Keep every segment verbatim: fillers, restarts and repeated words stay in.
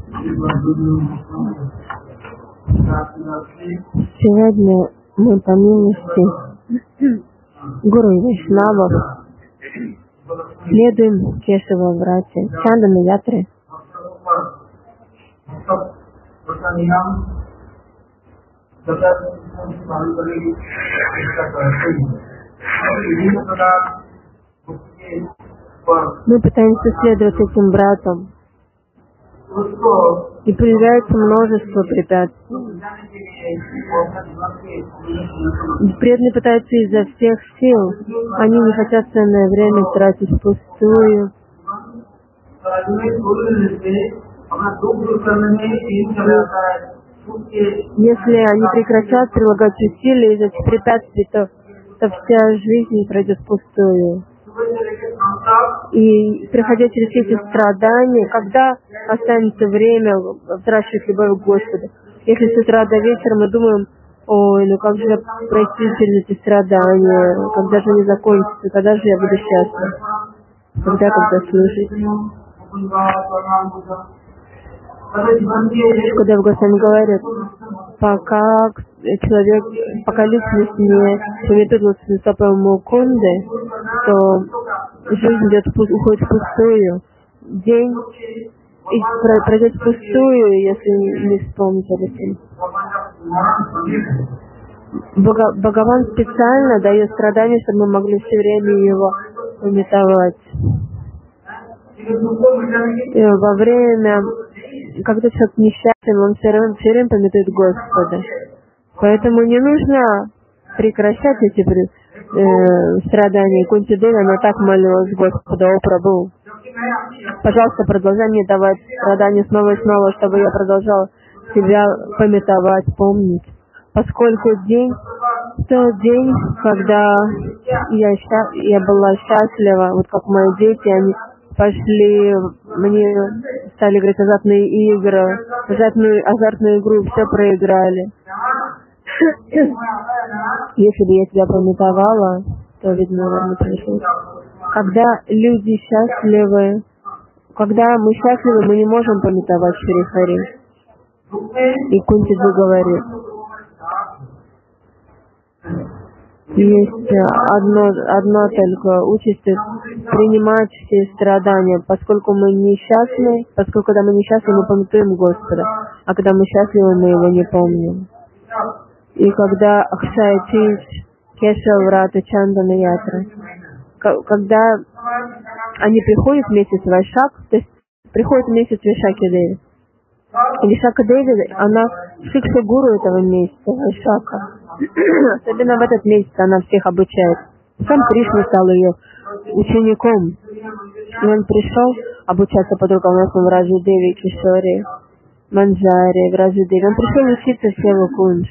Сегодня мы по милости Гуру и Вайшнавов следуем Кешава Врате, Чандана Ятре. Мы пытаемся следовать этим братам, и появляется множество препятствий. Преданные пытаются изо всех сил. Они не хотят ценное время тратить впустую. Если они прекратят прилагать усилия из этих препятствий, то, то вся жизнь пройдет впустую. И проходя через все эти страдания, когда останется время взращивать любовь к Господу? Если с утра до вечера мы думаем: ой, ну как же я пройти через эти страдания, когда же они закончатся, когда же я буду счастлив? Когда, когда слушать? Когда в Госвами говорят, пока человек, пока личность не пометуется на стопам Мукунды, то жизнь идет, уходит впустую. День пройдет впустую, если не вспомнить об этом. Бхагаван специально дает страдания, чтобы мы могли все время его пометовать. И во время, когда человек несчастен, он все время, все время пометует Господа. Поэтому не нужно прекращать эти э, страдания. Кунти Деви, она так молилась Господу: о Прабху, пожалуйста, продолжай мне давать страдания снова и снова, чтобы я продолжала себя пометовать, помнить. Поскольку день, тот день, когда я, я была счастлива, вот как мои дети, они пошли, мне стали играть азартные игры, азартную, азартную игру, все проиграли. Если бы я тебя пометовала, то, видно, наверное, пришлось. Когда люди счастливы, когда мы счастливы, мы не можем пометовать Шри Хари. И Кунти-Джи говорит, есть одно, одно только участь — принимать все страдания, поскольку мы несчастны, поскольку когда мы несчастны, мы пометуем Господа, а когда мы счастливы, мы его не помним. И когда Акшая Тиш, Кешава Врата, Чандана Ятра, когда они приходят вместе с Вайшак, то есть приходят вместе с Вишаки Деви. И Вишака Деви, она шикша-гуру этого месяца, Вайшака. Особенно в этот месяц она всех обучает. Сам Кришна стал ее учеником. И он пришел обучаться под руководством Раджи Деви, Кишори, Манджари, Раджи Деви. Он пришел учиться в Севу Кунж.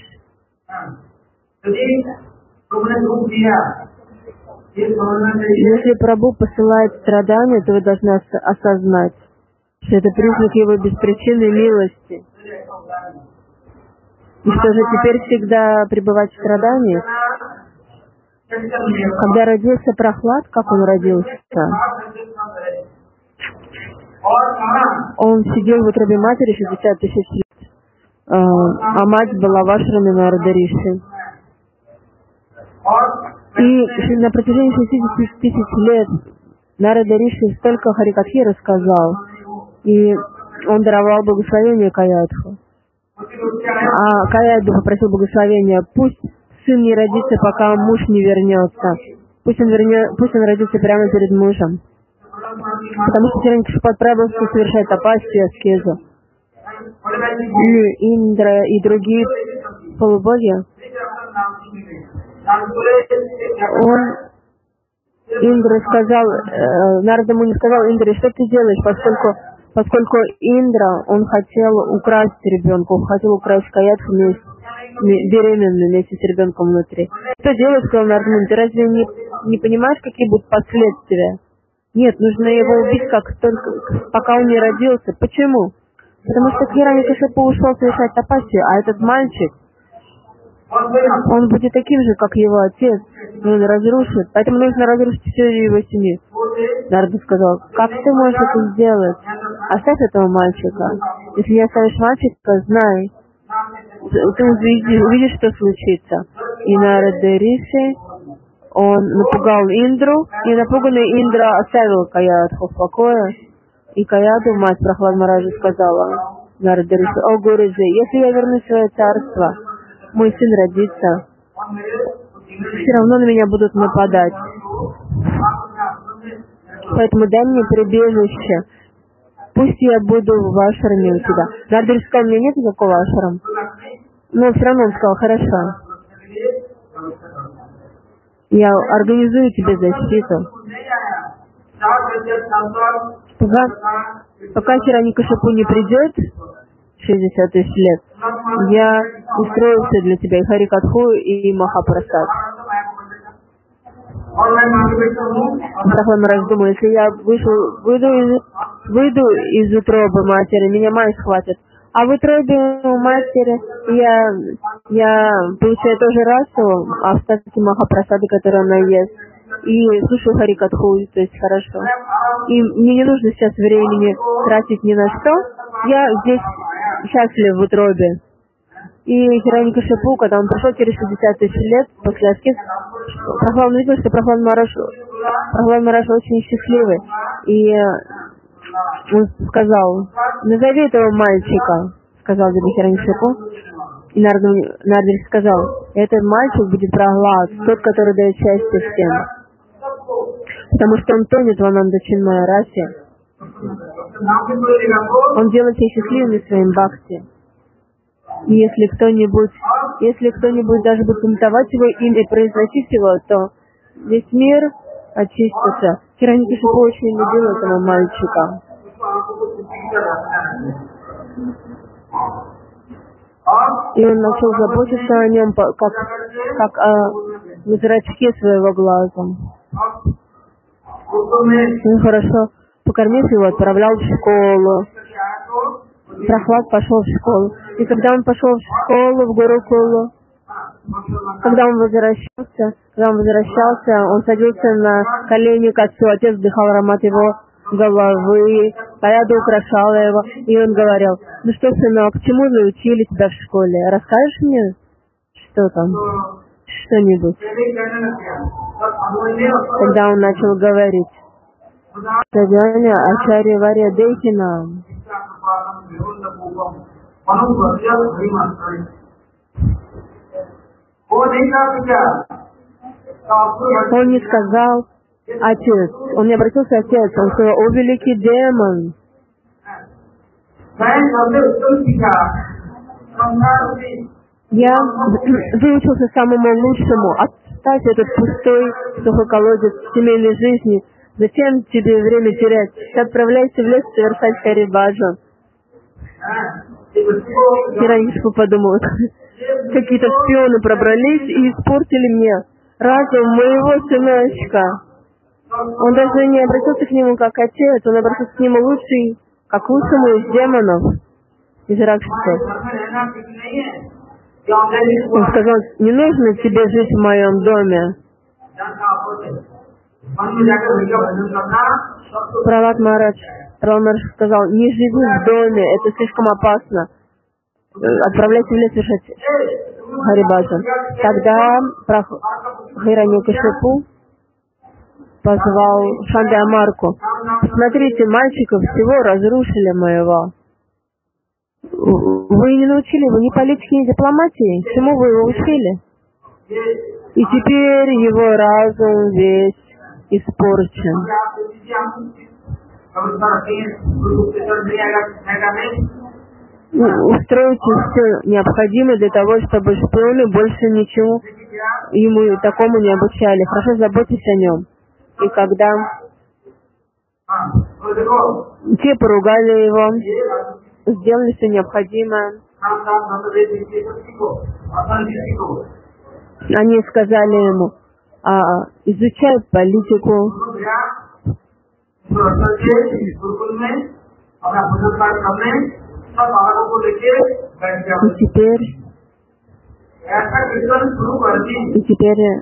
Если Прабху посылает страдания, то вы должны осознать, что это признак его беспричинной милости. И что же теперь всегда пребывать в страдании? Когда родился Прохлад, как он родился? Он сидел в утробе матери шестьдесят тысяч лет, а мать была в ашраме Нарада Риши. И на протяжении шестидесяти тысяч лет Нарада Риши столько харикатхи рассказал, и он даровал благословение Каядху. А Каядху попросил благословения: пусть сын не родится, пока муж не вернется. Пусть он, вернет, пусть он родится прямо перед мужем. Потому что Хирanyакшипу отправился совершать тапасию, аскезу. И Индра и другие полубоги, он, Индра сказал, э, Нарада Муни сказал Индре: что ты делаешь, поскольку, поскольку Индра, он хотел украсть ребенка, он хотел украсть Каядху беременную вместе с ребенком внутри. Что делать, сказал Нарада Муни, ты разве не, не понимаешь, какие будут последствия? Нет, нужно его убить, как только, пока он не родился. Почему? Потому что Хирanyакшипу ушел совершать тапасию, а этот мальчик, он будет таким же, как его отец, и он разрушит. Поэтому нужно разрушить всю его семью. Нарада сказал: как ты можешь это сделать? Оставь этого мальчика. Если не оставишь мальчика, знай, ты увидишь, увидишь, что случится. И Нарада Риши, он напугал Индру, и напуганный Индра оставил Каядху в покое. И Каяду, мать Прохлад Мараджа, сказала Нарада Риши: о Гуруджи, если я вернусь в свое царство, мой сын родится, все равно на меня будут нападать. Поэтому дай мне прибежище. Пусть я буду в ашраме у тебя. Нарада Риши сказал: у меня нет никакого ашрама. Но все равно он сказал: хорошо. Я организую тебе защиту. Пока, пока Хираньякашипу не придет, шестьдесят тысяч лет, я устрою все для тебя, и Харикатху, и Махапрасад. Прохлад Марадж думал, если я вышел, выйду, из, выйду из утробы матери, меня мать схватит. А в утробе матери я, я получаю тоже расу, а остатки Махапрасады, которые она ест. И слушаю Харикатху, то есть хорошо. И мне не нужно сейчас времени тратить ни на что. Я здесь счастлив в утробе. И Хираньякашипу, когда он пришел через шестьдесят тысяч лет после аскез, Прохлад видел, что Прохлад Марадж, Прохлад Марадж очень счастливый. И он сказал: назови этого мальчика, сказал Хираньякашипу. И Нарада Риши сказал: этот мальчик будет Прохлад, тот, который дает счастье всем. Потому что он тонет в Ананда-чинной расе. Он делает всех счастливыми своим бхакти. И если кто-нибудь, если кто-нибудь даже будет комментовать его имя и произносить его, то весь мир очистится. Хираньякашипу очень любил этого мальчика. И он начал заботиться о нем, как, как о зрачке своего глаза. Он хорошо покормив его, отправлял в школу. Прохлад пошел в школу. И когда он пошел в школу, в Гурукулу, когда он возвращался, когда он возвращался, он садился на колени к отцу, отец вдыхал аромат его головы, Каяда украшала его, и он говорил: ну что, сынок, чему научили тебя в школе? Расскажешь мне, что там? Что-нибудь. Когда он начал говорить: Садяня Ачарья Варья Дейхина. Он не сказал: отец. Он не обратился: отец. Он сказал: о великий демон. Я выучился самому лучшему. Оставь этот пустой, сухой колодец семейной жизни. Зачем тебе время терять? Ты отправляйся в лес совершать харибаджу. Хираньякашипу подумал: какие-то шпионы пробрались и испортили мне разум моего сыночка. Он даже не обратился к нему как отец, он обратился к нему лучший, как лучшему из демонов, из ракшасов. Он сказал: не нужно тебе жить в моем доме. Прохлад Марадж, Прохлад Марадж сказал: не живи в доме, это слишком опасно. Отправляйся в лес совершать харибаджу. Тогда Хираньякашипу позвал Шандамарку: смотрите, мальчиков всего разрушили моего. Вы не научили его ни политики, ни дипломатии. Чему вы его учили? И теперь его разум весь испорчен. Устройте все необходимое для того, чтобы шпионы больше ничего ему такому не обучали. Хорошо заботьтесь о нем. И когда те поругали его, сделали все необходимое, они сказали ему: а, изучай политику, и теперь, и теперь,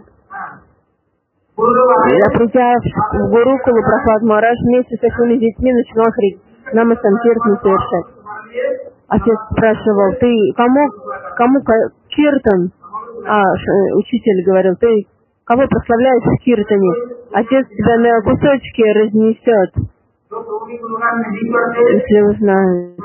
придя в Гурукулу, Прохлад Марадж вместе со своими детьми начинал Нама Санкиртан совершать. Отец спрашивал, ты кому, кому киртан? А учитель говорил, ты кого прославляешь в киртане? Отец тебя на кусочки разнесет, если узнает.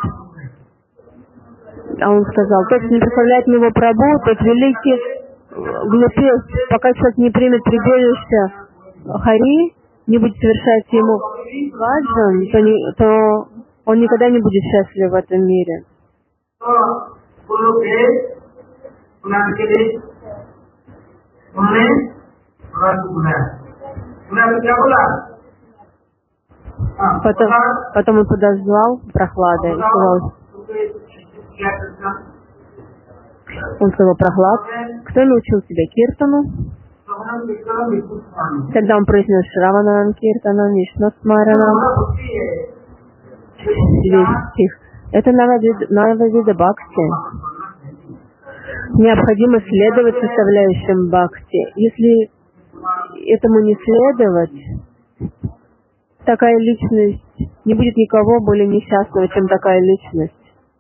А он сказал, тот, кто не прославляет моего Прабху, тот великий глупец, пока человек не примет прибежище Хари, не будет совершать ему баджан, то, не, то он никогда не будет счастлив в этом мире. Потом, потом он подозвал Прохлада и сказал, он сказал, Прохлад, кто научил тебя киртану? Когда он произнес Шраванан Киртана, Вишну Смаранам, весь стих, это Нававида Бхакти. Необходимо следовать составляющим Бхакти. Если этому не следовать, такая личность, не будет никого более несчастного, чем такая личность.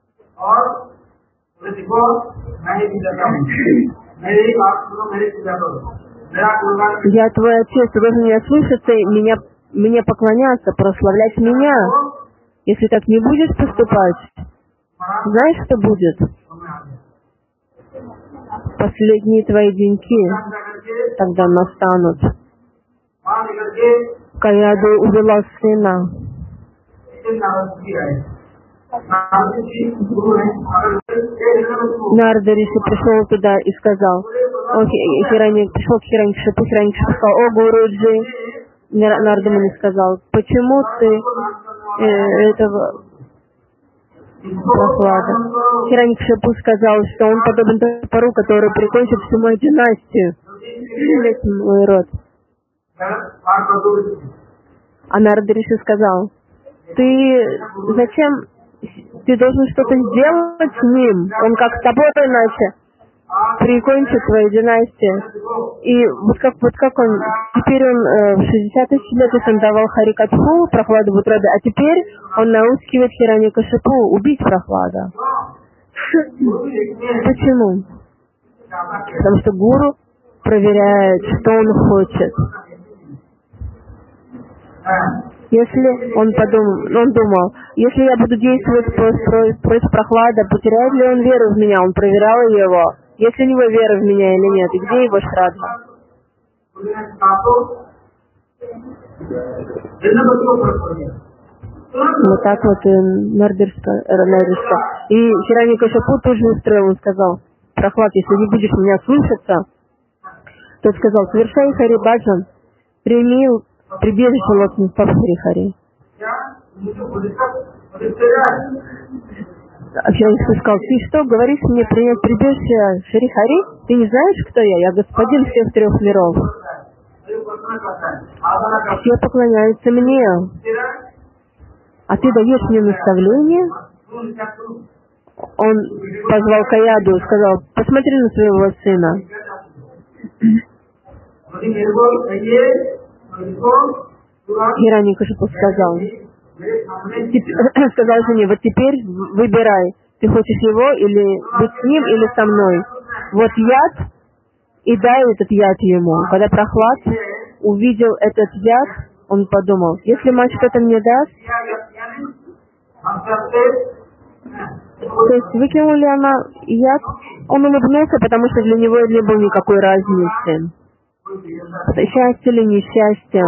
Я твой отец, ты должен меня слушаться, меня, мне поклоняться, прославлять меня. Если так не будешь поступать, знаешь, что будет? Последние твои деньки тогда настанут. Каяду увела сына. Нарда Риши пришел туда и сказал, окей, Хиранья, пришел к Хираньякшипу, Хираньякшипу сказал, о, Гуруджи, Нарда ему не сказал, почему ты э, этого Прохлада? Хираньякшипу сказал, что он подобен топору, который прикончит всю мою династию, весь мой род. А Нарда Риши сказал, ты зачем, ты должен что-то сделать с ним, он как с тобой иначе прикончит твою династию. И вот как, вот как он, теперь он э, в шестьдесят тысяч лет он давал Харикатху, Прохладу в утробе, а теперь он наускивает Хираньякшипу убить Прохлада. Почему? Потому что гуру проверяет, что он хочет. Если он подумал, он думал, если я буду действовать против, против Прохлада, потеряет ли он веру в меня? Он проверял его. Есть ли у него вера в меня или нет? И где его Шрадха? Вот так вот Нардирска. И Хираньякшипу тоже устроил, он сказал, Прохлад, если не будешь меня слушаться, тот сказал, совершай Хари Баджан, прими прибежище лотных стоп Шри Хари. Хираньякшипу сказал, ты что, говоришь мне принять прибежище Шри Хари? Ты не знаешь, кто я? Я господин всех трех миров. Все поклоняются мне. А ты даешь мне наставление? Он позвал Каяду и сказал, посмотри на своего сына. Хираньякшипу сказал, сказал жене, вот теперь выбирай, ты хочешь его или быть с ним, или со мной. Вот яд, и дай этот яд ему. Когда Прохлад увидел этот яд, он подумал, если мать что-то мне даст, то есть выкинула ли она яд, он улыбнулся, потому что для него не было никакой разницы. Счастье или несчастье.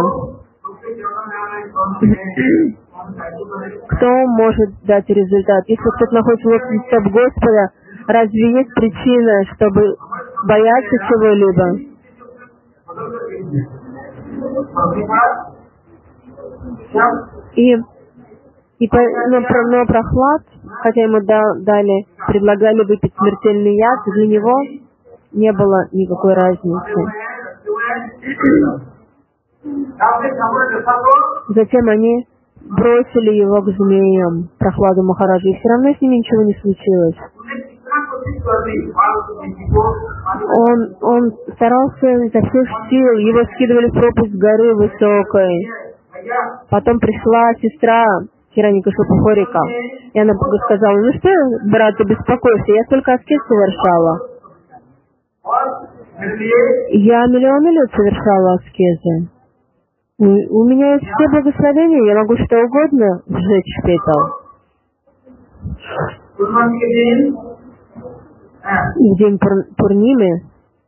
Кто может дать результат? Если кто-то находится в лотосных стоп Господа, разве есть причина, чтобы бояться чего-либо? И, и по, но, но Прохлад, хотя ему да, дали, предлагали выпить смертельный яд, для него не было никакой разницы. Затем они бросили его к змеям, Прохладу Махараджу, и все равно с ним ничего не случилось. Он, он старался изо всех сил, его скидывали в пропасть горы высокой. Потом пришла сестра Хираникашипу Хорика. И она сказала: ну что, брат, ты беспокойся, я только аскез совершала. Я миллионы лет совершала аскезы. У меня есть все благословения, я могу что угодно сжечь в пепел. И в день Пур- Пурнимы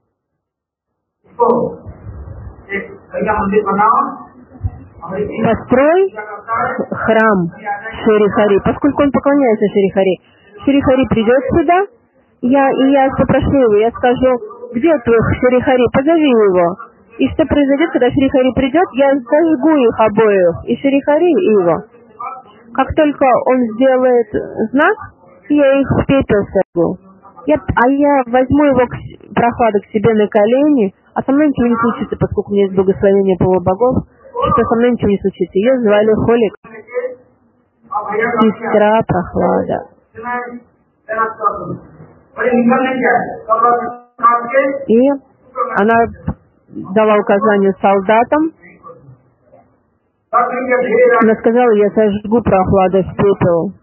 построй храм Шри Хари, поскольку он поклоняется Шри Хари. Шри Хари придет сюда, я, и я попрошу его, я скажу: где твой Шри Хари, позови его. И что произойдет, когда Шри Хари придет, я зажгу их обоих, и Шри Хари, и его. Как только он сделает знак, я их в пепел сожгу. Я, а я возьму его к, Прохлада к себе на колени, а со мной ничего не случится, поскольку у меня есть благословение полубогов, что со мной ничего не случится. Ее звали Холик, сестра Прохлада. И она дала указание солдатам. Она сказала: я сожгу Прохлада в пепел.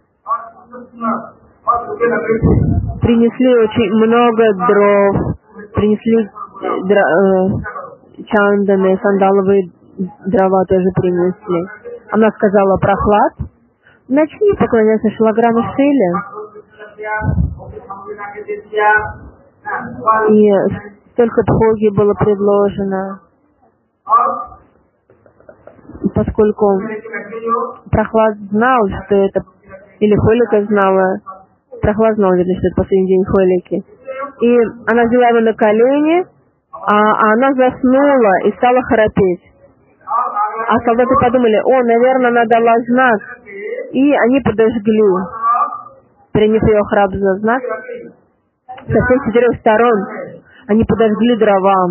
Принесли очень много дров, принесли дра, э, чанданы, сандаловые дрова тоже принесли. Она сказала: Прохлад, начни поклоняться Шилаграме Шиле. И столько бхоги было предложено, поскольку Прохлад знал, что это, или Холика знала, Прохлад знал, что это последний день Холики. И она взяла его на колени, а, а она заснула и стала храпеть. А солдаты подумали: о, наверное, она дала знак. И они подожгли, приняв ее храп за знак. Со всех четырех сторон они подожгли дрова.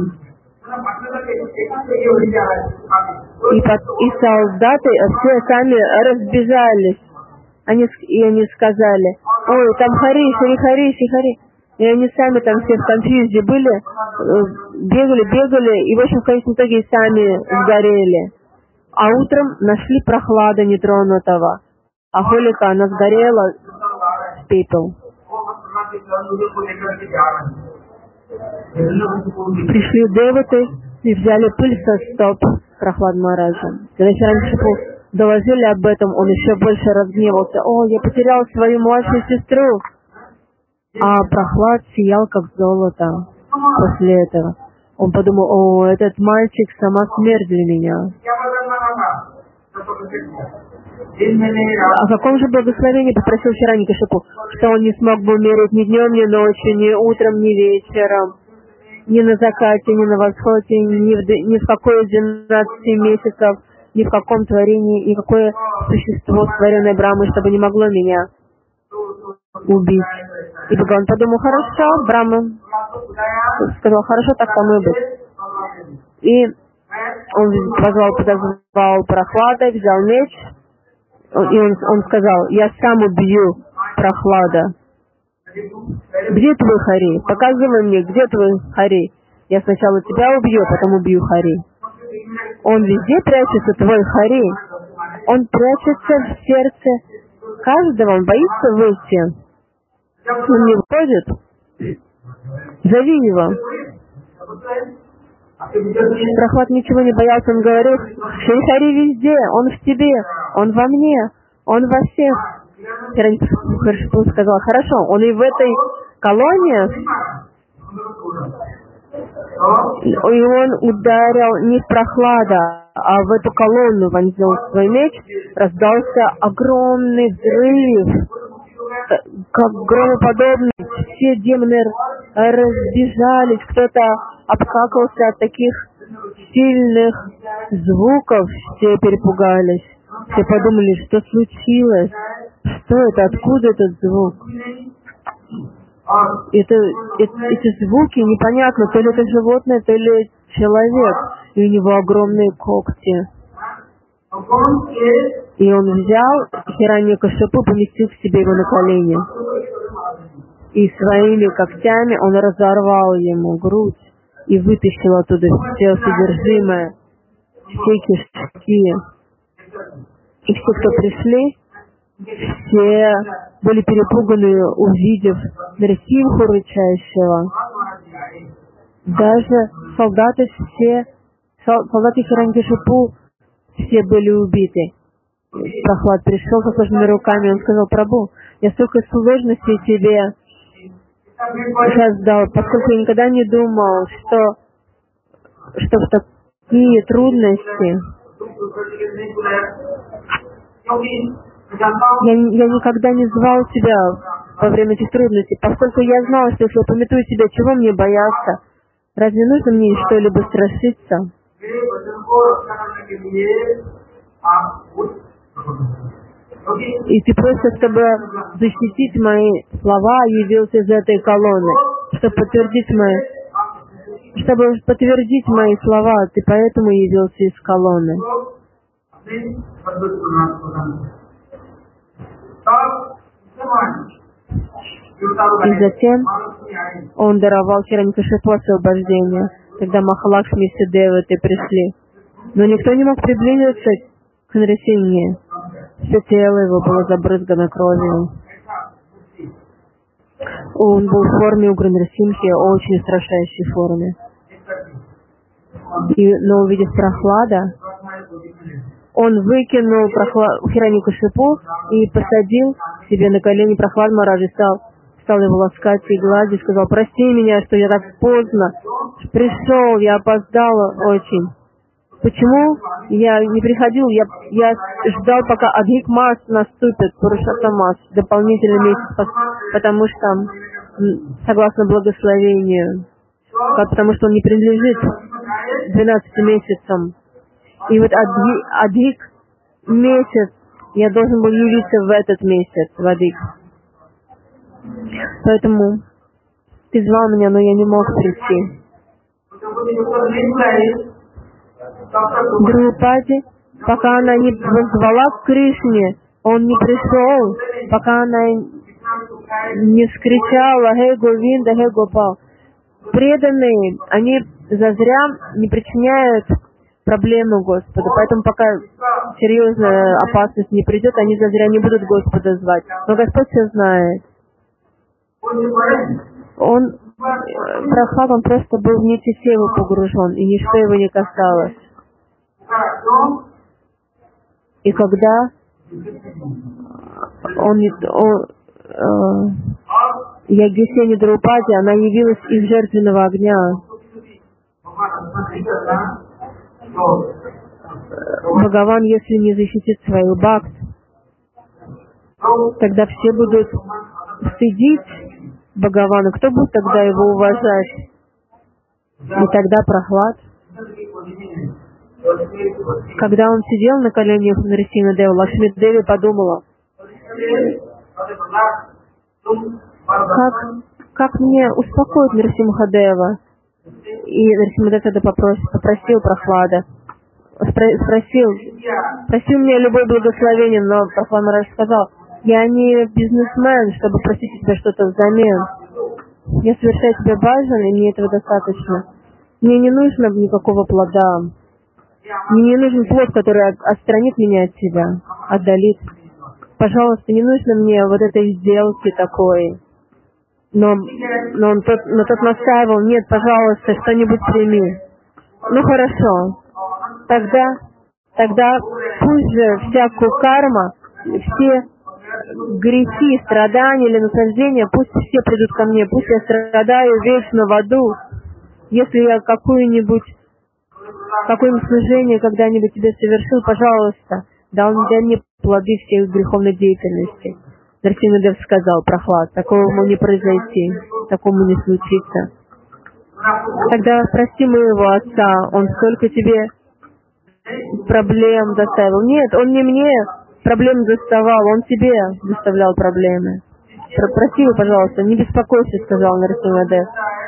И, под, и солдаты все сами разбежались. Они, и они сказали: ой, там Хари, Шри Хари, Шри Хари. И они сами там все в конфьюзе были, бегали, бегали, и в общем в конечном итоге сами сгорели. А утром нашли Прохлада нетронутого, а Холика, она сгорела в пепел. Пришли деваты и взяли пыль со стоп Прохлад Махараджа. Когда Хираньякшипу доложили об этом, он еще больше разгневался. О, я потерял свою младшую сестру. А Прохлад сиял как золото после этого. Он подумал: о, этот мальчик сама смерть для меня. О каком же благословении попросил Хираньякшипу, что он не смог бы умереть ни днем, ни ночью, ни утром, ни вечером, ни на закате, ни на восходе, ни в, ни в какой из двенадцати месяцев, ни в каком творении, никакое существо, створенное Брамой, чтобы не могло меня убить. И Бхагаван подумал: хорошо, Брахма сказал: хорошо, так тому и быть. И он позвал, подозвал Прохлада, взял меч, и он, он сказал: я сам убью Прохлада. Где твой Хари? Показывай мне, где твой Хари. Я сначала тебя убью, потом убью Хари. Он везде прячется, твой Хари. Он прячется в сердце каждого, он боится выйти. Он не выходит. Зови его. Прохлад ничего не боялся, он говорил: Шри Хари везде, он в тебе, он во мне, он во всех. Хираньякшипу сказал: хорошо, он и в этой колонии. И он ударил не в Прохлада, а в эту колонну вонзил свой меч. Раздался огромный взрыв, как громоподобный. Все демоны разбежались, кто-то обкакался от таких сильных звуков, все перепугались. Все подумали: что случилось? Что это? Откуда этот звук? Это, это, эти звуки непонятно, то ли это животное, то ли человек. И у него огромные когти. И он взял Хираньякшипу, поместил к себе его на колени. И своими когтями он разорвал ему грудь и вытащил оттуда все содержимое, все кишки. И все, кто пришли, Все были перепуганы, увидев Нарисимху рычащего. Даже солдаты все, солдаты Хирanyакшипу все были убиты. Прохлад пришел со сложными руками, он сказал: Прабху, я столько сложностей тебе создал, поскольку я никогда не думал, что, что в такие трудности я, я никогда не звал тебя во время этих трудностей, поскольку я знал, что если я пометую тебя, чего мне бояться? Разве нужно мне что-либо страшиться? И ты просто, чтобы защитить мои слова, явился из этой колонны, чтобы подтвердить мои, чтобы подтвердить мои слова, ты поэтому явился из колонны. И затем он даровал Хирanyакшипу освобождение, когда Махалакшми и все деваты пришли. Но никто не мог приблизиться к Нарисимхе. Все тело его было забрызгано кровью. Он был в форме Угра Нарисимхи, очень устрашающей форме. И, но увидев Прохлада, он выкинул прохла... Хирanyакшипу и посадил себе на колени Прохлад Махараджа, стал, стал его ласкать и гладить, сказал: прости меня, что я так поздно пришел, я опоздал очень. Почему я не приходил? Я, я ждал, пока Адхик Мас наступит, Пурушарта Мас, дополнительный месяц, потому что, согласно благословению, потому что он не принадлежит двенадцати месяцам. И вот Адхик, Адхик месяц, я должен был явиться в этот месяц, в Адхик. Поэтому ты звал меня, но я не мог прийти. Друпади, пока она не позвала к Кришне, он не пришел, пока она не вскричала «Хей Говинда, Хей Гопал». Преданные, они зазря не причиняют проблемы Господу, поэтому пока серьезная опасность не придет, они зазря не будут Господа звать. Но Господь все знает. Он, Прохлад, он просто был в нити севы погружен, и ничто его не касалось. И когда он, он э, Ягесени Друпади, она явилась из жертвенного огня. Бхагаван, если не защитит свою бхакт, тогда все будут стыдить Бхагавана. Кто будет тогда его уважать? И тогда Прохлад, когда он сидел на коленях Нарисимха Дева, Лакшми Деви подумала: как, как мне успокоить Нарисимха Дева? И Нарисимха Дева тогда попросил, попросил Прохлада, спросил, просил мне любое благословение, но Прохлад Махарадж сказал: я не бизнесмен, чтобы просить у тебя что-то взамен. Я совершаю тебе баджан, и мне этого достаточно. Мне не нужно никакого плода. Мне не нужен плод, который отстранит меня от тебя, отдалит. Пожалуйста, не нужно мне вот этой сделки такой. Но, но, он тот, но тот настаивал: нет, пожалуйста, что-нибудь прими. Ну хорошо. Тогда, тогда пусть же всякую карма, все грехи, страдания или наслаждения, пусть все придут ко мне, пусть я страдаю вечно в аду, если я какую-нибудь какое-нибудь служение когда-нибудь тебе совершил, пожалуйста, дай мне плоды всей греховной деятельности. Нарисимха Дев сказал: Прохлад, такому не произойти, такому не случится. Тогда спроси моего отца, он сколько тебе проблем доставил? Нет, он не мне проблем доставал, он тебе доставлял проблемы. Проси его, пожалуйста, не беспокойся, сказал Нарисимха Дев.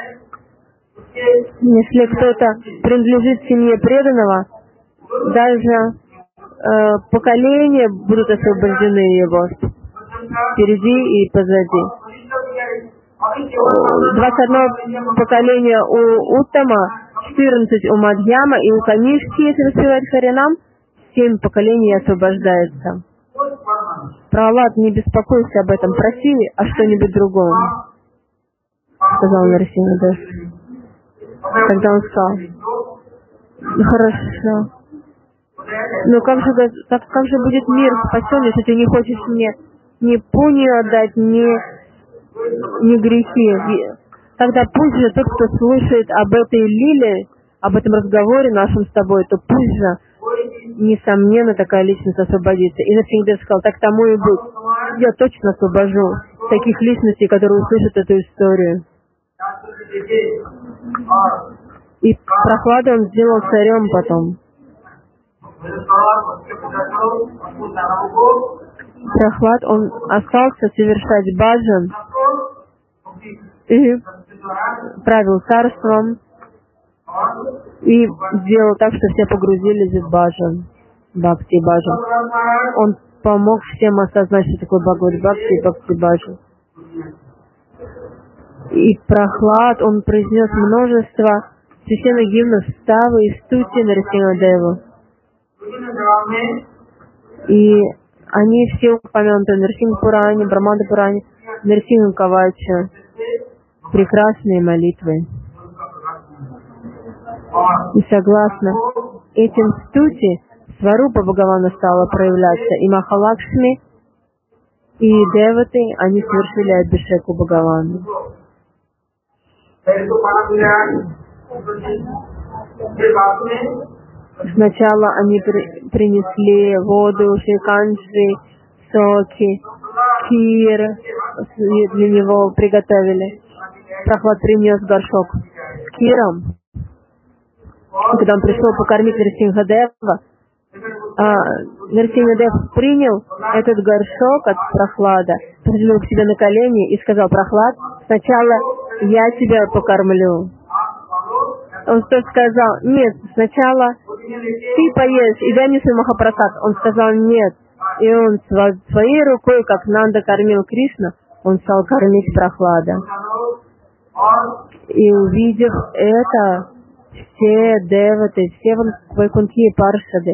Если кто-то принадлежит семье преданного, даже э, поколения будут освобождены его впереди и позади. двадцать одно поколение у Уттама, четырнадцать у Мадьяма, и у Канишки, если воспевать Харинам, семь поколений освобождается. Прохлад, не беспокойся об этом, проси о что-нибудь другом, сказал Нарсимхадев. Тогда он сказал: ну хорошо, но как же, как, как же будет мир спасен, если ты не хочешь мне ни пунию отдать, ни, ни грехи? Тогда пусть же тот, кто слышит об этой лиле, об этом разговоре нашем с тобой, то пусть же, несомненно, такая личность освободится. И Нарсимхадев сказал: так тому и быть. Я точно освобожу таких личностей, которые услышат эту историю. И Прохлада он сделал царем потом. Прохлад, он остался совершать баджан и правил царством и сделал так, что все погрузились в баджан, бхакти баджан. Он помог всем осознать, что такое Бхагавад Бхакти и Бхакти баджан. И Прохлад, он произнес множество священных гимнов Ставы и Стути Нарсимхадеву. И они все упомянуты в Нарсимха-Пуране, Брахманда-Пуране, Нарсимха-Кавача. Прекрасные молитвы. И согласно этим Стути, Сварупа Бхагавана стала проявляться. И Махалакшми, и Деваты, они совершили Абхишеку Бхагавану. Сначала они при, принесли воду, шриканджи, соки, кир, для него приготовили. Прохлад принес горшок с киром. Когда он пришел покормить Нарсимхадева, а, Нарсимхадев принял этот горшок от Прохлада, положил к себе на колени и сказал: Прохлад, сначала я тебя покормлю. Он тоже сказал: нет, сначала ты поешь и дай мне свой Махапрасад. Он сказал: нет. И он своей рукой, как Нанда кормил Кришну, он стал кормить Прохлада. И увидев это, все деваты, все вайкунхи и паршады,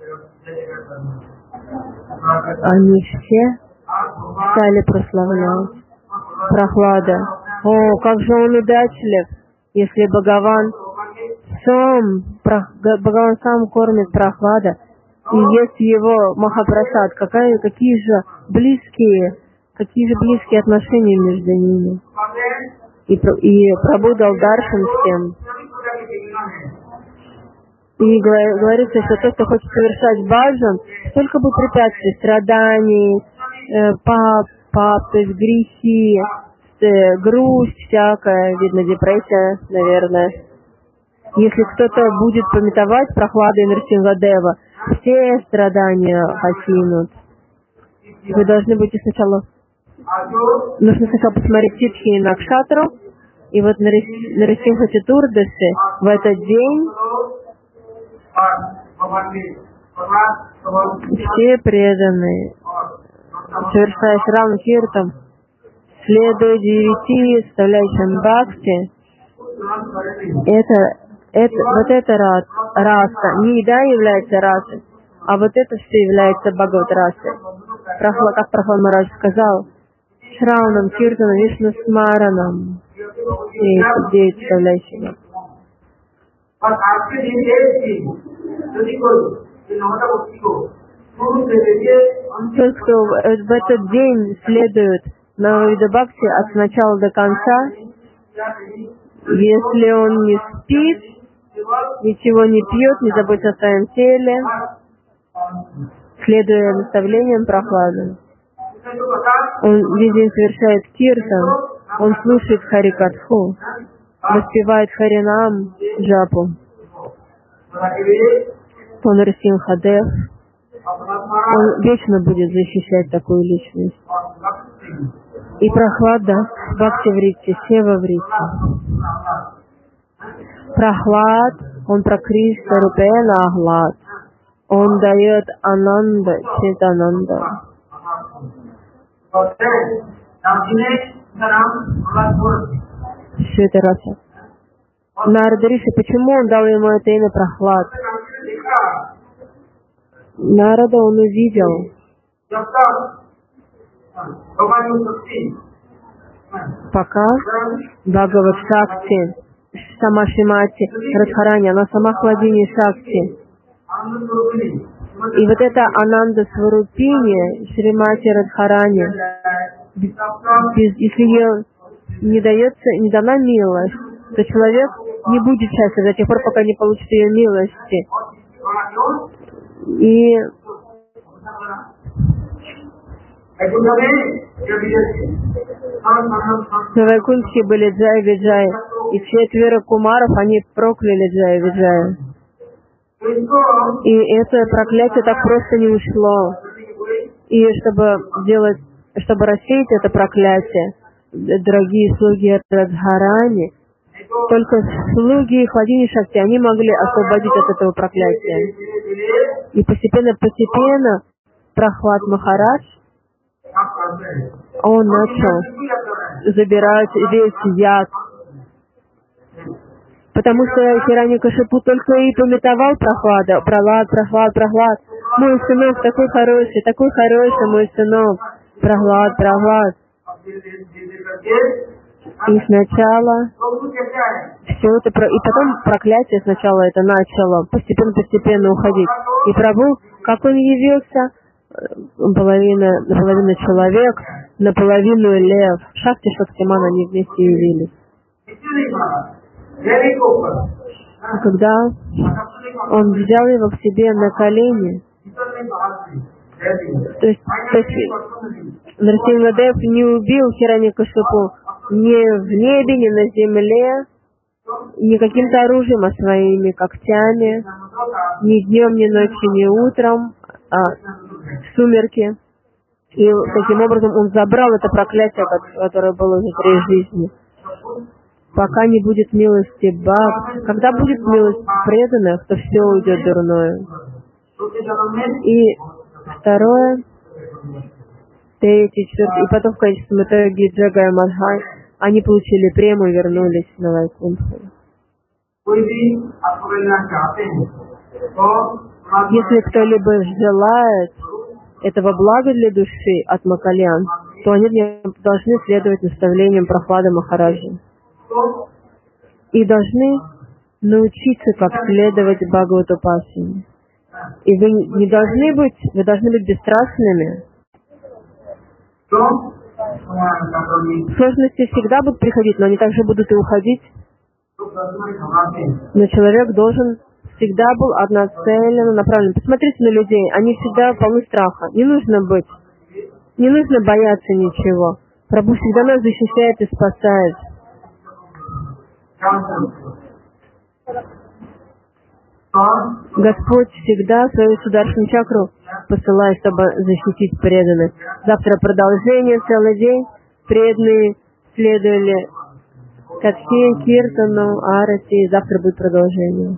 они все стали прославлять Прохлада. О, как же он удачлив, если Бхагаван сам, Бхагаван сам кормит Прохлада и ест его Махапрасад. Какая, какие же близкие, какие же близкие отношения между ними. И, и Прабху дал даршан всем. И говорится, что тот, кто хочет совершать баджан, столько будет препятствий, страданий, э, пап, пап, то есть грехи, э, грусть всякая, видно, депрессия, наверное. Если кто-то будет памятовать Прохлада и Нарсимхадева, все страдания покинут. Вы должны будете сначала... Нужно сначала посмотреть Титхи и Накшатру, и вот на Нарисимха Чатурдаши в этот день все преданные, совершая Шраван Киртан, следуя девяти составляющим Бхакти, это, это, вот эта раса, раса, не еда является расой, а вот это все является Бхагават расой. Прохлад, как Прохлад Махарадж сказал, Шраванам, Киртанам, Вишну Смаранам, все девять составляющих. Тот, кто в этот день следует Нававида Бхакти от начала до конца, если он не спит, ничего не пьет, не заботится о своем теле, следуя наставлениям Прохлады, он весь день совершает киртан, он слушает Харикатху, воспевает Харинам, Джапу, то Нарсимхадев, он вечно будет защищать такую личность. И Прохлада, Бхакти Вритти, Сева Вритти. Прохлад, он про Кришна Рупена Ахлад. Он дает ананда, читананда. Все это раса. Нарада Риши, почему он дал ему это имя Прохлад? Нарада он увидел, Пока Бхагават Шакти, сама Шримати Радхарани, она сама Хладини Шакти. И вот это Ананда Сварупини, Шримати Радхарани, если ей не дается, не дана милость, то человек не будет счастлив до тех пор, пока не получит ее милости. И на Вайкунтхе были Джай Виджай, и четверо кумаров, они прокляли Джай Виджая. И это проклятие так просто не ушло. И чтобы делать, чтобы рассеять это проклятие, дорогие слуги Радхарани, только слуги Хладини Шакти, они могли освободить от этого проклятия. И постепенно-постепенно Прахлад Махарадж, он начал забирать весь яд. Потому что Хираньякашипу только и пометовал Прахлада. Прахлад, Прахлад, Прахлад. Мой сынок такой хороший, такой хороший мой сынок. Прахлад, Прахлад. И сначала все это, и потом проклятие сначала это начало постепенно-постепенно уходить. И Прабху, как он явился, половина, наполовину человек, наполовину лев. Шакти Шактиман, они вместе явились. Когда он взял его к себе на колени, то есть, то есть Нарсимхадев не убил Хираньякашипу ни в небе, ни на земле, не каким-то оружием, а своими когтями, ни днем, ни ночью, ни утром, а в сумерки. И таким образом он забрал это проклятие, которое было уже при жизни. Пока не будет милости баб, когда будет милость преданных, то все уйдет дурное. И второе, третье, четвертое, и потом в конечном итоге Джага и Мадхай, они получили прему и вернулись на Вайкунтху. Если кто-либо желает этого блага для души от Макальян, то они должны следовать наставлениям Прахлада Махараджа. И должны научиться, как следовать Бхагаватупасане. И вы не должны быть, вы должны быть бесстрастными. Сложности всегда будут приходить, но они также будут и уходить. Но человек должен всегда был одноцеленно направлен. Посмотрите на людей, они всегда полны страха. Не нужно быть, не нужно бояться ничего. Прабху всегда нас защищает и спасает. Господь всегда свою сударшину чакру посылает, чтобы защитить преданных. Завтра продолжение, целый день. Преданные следовали Катхе, Киртану, Арати. Завтра будет продолжение.